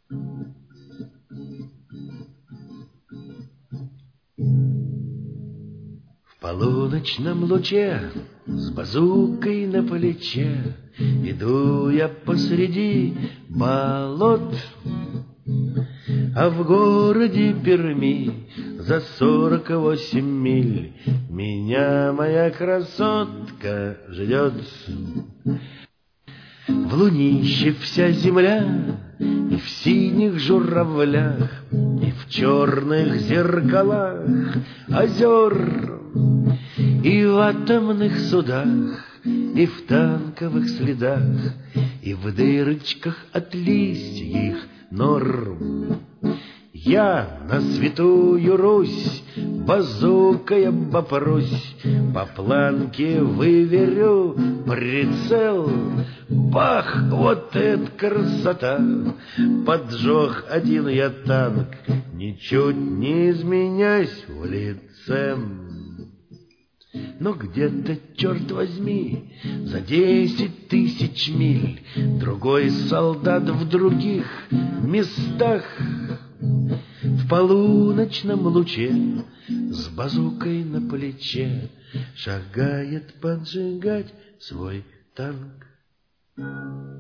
В полуночном луче с базукой на плече иду я посреди болот, а в городе Перми за 48 миль меня моя красотка ждет. В лунище вся земля, и в синих журавлях, и в черных зеркалах озер, и в атомных судах, и в танковых следах, и в дырочках от листьев нор. Я на святую Русь базукой обопрусь, по планке выверю прицел. Бах, вот это красота! Поджег один я танк, ничуть не изменясь в лице. Но где-то, черт возьми, за 10 тысяч миль другой солдат в других местах в полуночном луче с базукой на плече шагает поджигать свой танк.